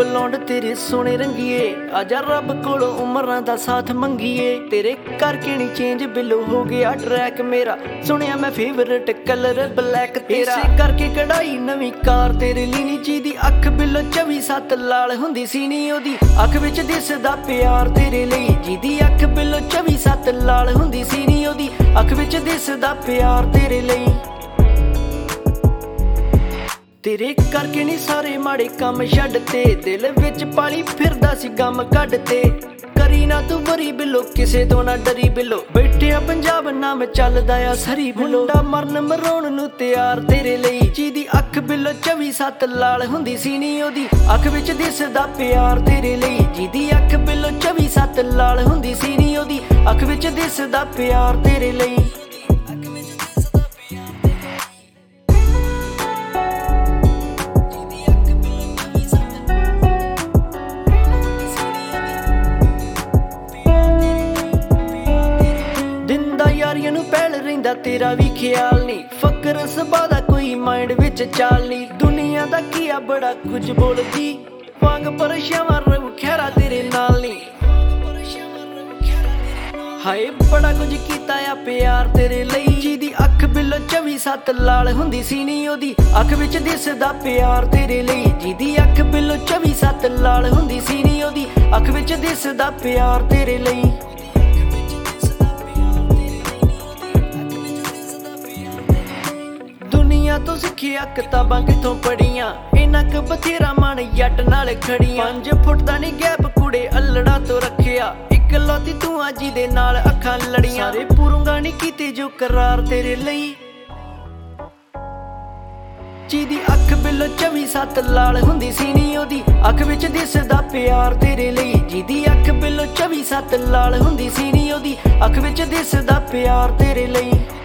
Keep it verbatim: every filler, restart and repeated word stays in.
Blonde ਤੇਰੇ ਸੋਹਣੇ ਰੰਗੀਏ, ਆਜਾ ਰੱਬ ਕੋਲੋਂ ਉਮਰਾਂ ਦਾ ਸਾਥ ਮੰਗੀਏ। ਤੇਰੇ ਕਰਕੇ ਨੀ ਚੇਂਜ ਬਿਲੋ ਹੋ ਗਿਆ ਟਰੈਕ ਮੇਰਾ, ਸੁਣਿਆ ਮੈਂ ਫੇਵਰਟ ਕਲਰ ਬਲੈਕ ਤੇਰਾ। ਇਸੇ ਕਰਕੇ ਕਢਾਈ ਨਵੀਂ ਕਾਰ ਤੇਰੇ ਲਈ ਨੀ, ਜਿਹਦੀ ਅੱਖ ਬਿਲੋ ਚੌਵੀ ਸੱਤ ਲਾਲ ਹੁੰਦੀ ਸੀ ਨੀ, ਉਹਦੀ ਅੱਖ ਵਿੱਚ ਦਿਸਦਾ ਪਿਆਰ ਤੇਰੇ ਲਈ। ਜਿਹਦੀ ਅੱਖ ਬਿਲੋ ਚੌਵੀ ਸੱਤ ਲਾਲ ਹੁੰਦੀ ਸੀ ਨੀ, ਉਹਦੀ ਅੱਖ ਵਿੱਚ ਦਿਸਦਾ ਪਿਆਰ ਤੇਰੇ ਲਈ। ਤੇਰੇ ਕਰਕੇ ਨੀ ਸਾਰੇ ਮਾੜੇ ਕੰਮ ਛੱਡ ਤੇ, ਦਿਲ ਵਿੱਚ ਪਾਲੀ ਫਿਰਦਾ ਸੀ ਗਮ ਕੱਢ ਤੇ। ਕਰੀ ਨਾ ਤੂੰ ਵਰੀ ਬਿੱਲੋ, ਕਿਸੇ ਤੋਂ ਨਾ ਡਰੀ ਬਿੱਲੋ, ਬੈਠਿਆ ਪੰਜਾਬ ਨਾਮ ਚੱਲਦਾ ਆ ਸਰੀ ਬਿੱਲੋ। ਮੁੰਡਾ ਮਰਨ ਮਰਾਉਣ ਨੂੰ ਤਿਆਰ ਤੇਰੇ ਲਈ, ਜਿਹਦੀ ਅੱਖ ਬਿੱਲੋ ਚੌਵੀ ਸੱਤ ਲਾਲ ਹੁੰਦੀ ਸੀ ਨੀ, ਉਹਦੀ ਅੱਖ ਵਿੱਚ ਦਿਸਦਾ ਪਿਆਰ ਤੇਰੇ ਲਈ। ਜਿਹਦੀ ਅੱਖ ਬਿੱਲੋ ਚੌਵੀ ਸੱਤ ਲਾਲ ਹੁੰਦੀ ਸੀ ਨੀ, ਉਹਦੀ ਅੱਖ ਵਿੱਚ ਦਿਸਦਾ ਪਿਆਰ ਤੇਰੇ ਲਈ। ਯਾਰੀਆਂ ਨੂੰ ਪਹਿਲ ਰਹਿੰਦਾ ਤੇਰਾ ਵੀ ਖਿਆਲ ਨੀ, ਫਕਰ ਸੁਭਾਅ ਦਾ ਕੋਈ ਮਾਈਂਡ ਵਿੱਚ ਚਾਲ ਨੀ। ਦੁਨੀਆ ਦਾ ਕੀ ਆ ਬੜਾ ਕੁਝ ਬੋਲਦੀ, ਵਾਂਗ ਪਰਛਾਵਾਂ ਰਹੂ ਖੈਰਾ ਤੇਰੇ ਨਾਲ ਨੀ। ਹਾਏ ਬੜਾ ਕੁਝ ਕੀਤਾ ਆ ਪਿਆਰ ਤੇਰੇ ਲਈ, ਜਿਹਦੀ ਅੱਖ ਬਿੱਲੋ ਚੌਵੀ ਸੱਤ ਲਾਲ ਹੁੰਦੀ ਸੀ ਨੀ, ਉਹਦੀ ਅੱਖ ਵਿੱਚ ਦਿਸਦਾ ਪਿਆਰ ਤੇਰੇ ਲਈ। ਜਿਹਦੀ ਅੱਖ ਬਿੱਲੋ ਚੌਵੀ ਸੱਤ ਲਾਲ ਹੁੰਦੀ ਸੀ ਨੀ, ਉਹਦੀ ਅੱਖ ਵਿੱਚ ਦਿਸਦਾ ਪਿਆਰ ਤੇਰੇ ਲਈ। ਦੁਨੀਆ ਤੋਂ ਸਿੱਖਿਆ ਕਿਤਾਬਾਂ ਕਿੱਥੋਂ ਪੜੀਆਂ, ਇਹਨਾਂ ਕ ਬਥੇਰਾ ਮਨ ਜੱਟ ਨਾਲ ਖੜੀਆਂ। ਪੰਜ ਫੁੱਟ ਦਾ ਨੀ ਗੈਪ ਕੁੜੇ ਅਲੜਾ ਤੋਂ ਰੱਖਿਆ, ਇੱਕ ਲੋਤੀ ਤੂੰ ਅੱਜ ਦੇ ਨਾਲ ਅੱਖਾਂ ਲੜੀਆਂ। ਸਾਰੇ ਪੂਰੂੰਗਾ ਨੀ ਕੀਤੇ ਜੋ ਕਰਾਰ ਤੇਰੇ ਲਈ, ਜਿਹਦੀ ਅੱਖ ਬਿੱਲੋ ਚੌਵੀ ਸੱਤ ਲਾਲ ਹੁੰਦੀ ਸੀ ਨੀ, ਉਹਦੀ ਅੱਖ ਵਿੱਚ ਦਿਸਦਾ ਪਿਆਰ ਤੇਰੇ ਲਈ। ਜਿਹਦੀ ਅੱਖ ਬਿੱਲੋ ਚੌਵੀ ਸੱਤ ਲਾਲ ਹੁੰਦੀ ਸੀ ਨੀ, ਉਹਦੀ ਅੱਖ ਵਿੱਚ ਦਿਸਦਾ ਪਿਆਰ ਤੇਰੇ ਲਈ।